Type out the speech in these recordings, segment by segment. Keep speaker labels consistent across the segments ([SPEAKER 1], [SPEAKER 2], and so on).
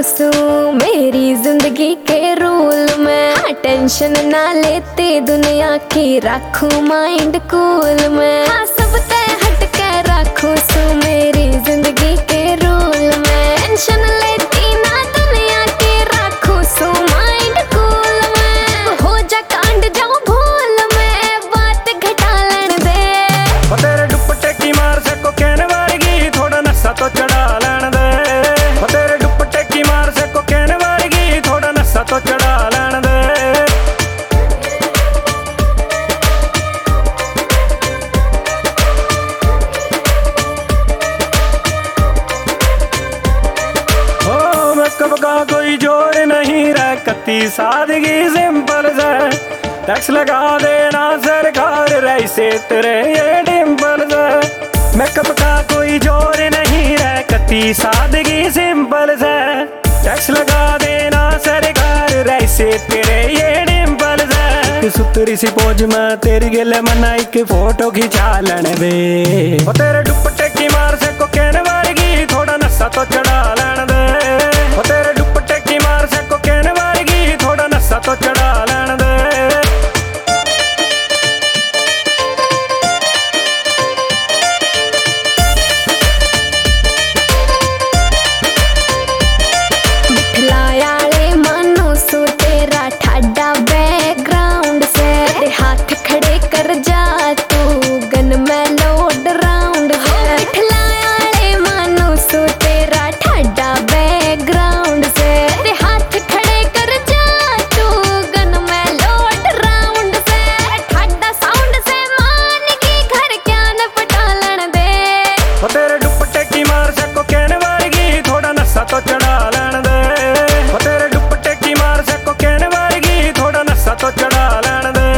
[SPEAKER 1] सू मेरी जिंदगी के रूल में। हाँ, टेंशन ना लेते दुनिया की, रखूं माइंड कूल में। हाँ, सब तय हट के रखूं सू मेरी जिंदगी के रूल में। टेंशन लेती ना दुनिया की, रखूं सू माइंड कूल में। हो जा कांड जाऊं भूल में, बात घटा लेने दे।
[SPEAKER 2] तेरे दुपट्टे की मार से कोकेन वारगी, थोड़ा नशा तो चढ़ा लेने दे। तेरे दुपट्टे की मार से कोकेन वारगी, थोड़ा नशा तो चढ़ा लेने दे। ओ मेकअप का कोई जोर नहीं रह, कत्ती सादगी सिंपल से। टैक्स लगा देना सरकार रईसे तेरे ये डिम्पल से। मेकअप का कोई जोर नहीं रह, कत्ती सादगी सिंपल से। टैक्स लगा देना सरकार रईसे तेरे ये डिम्पल से। सुतरी सी पोज में तेरी गिले मना एक फोटो खिंचा लेने दे। तेरे दुपट्टे की मार से कोकेन वारगी, थोड़ा नशा तो चढ़ा लेने दे। तेरे दुपट्टे की मार से कोकेन वारगी, थोड़ा नशा तो चढ़ा लेने दे। तेरे दुपट्टे की मार से कोकेन वारगी, थोड़ा नशा तो चढ़ा लेने दे। तेरे दुपट्टे की मार से कोकेन वारगी, थोड़ा नशा तो चढ़ा लेने दे।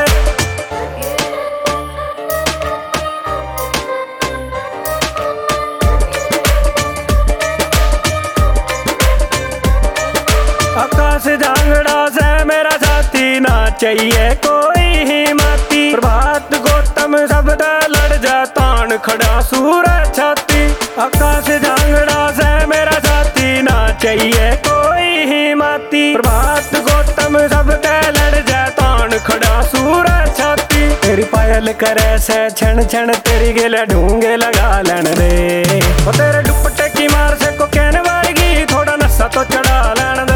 [SPEAKER 2] आकाश जांगड़ा से मेरा साथी, ना चाहिए कोई हिम्मती। प्रभात गौतम सब लड़ जा, तान खड़ा सूरज छाती। आकाश जांगड़ा से मेरा साथी, ना चाहिए कोई हिम्मती। प्रभात गौतम सब लड़ जा, तान खड़ा सूरज छाती। तेरी पायल करे से क्षण क्षण, तेरी गिले ढूंगे लगा लेने दे। तेरे दुपट्टे की मार से कोकेन वारगी, थोड़ा नशा तो चढ़ा लेने दे।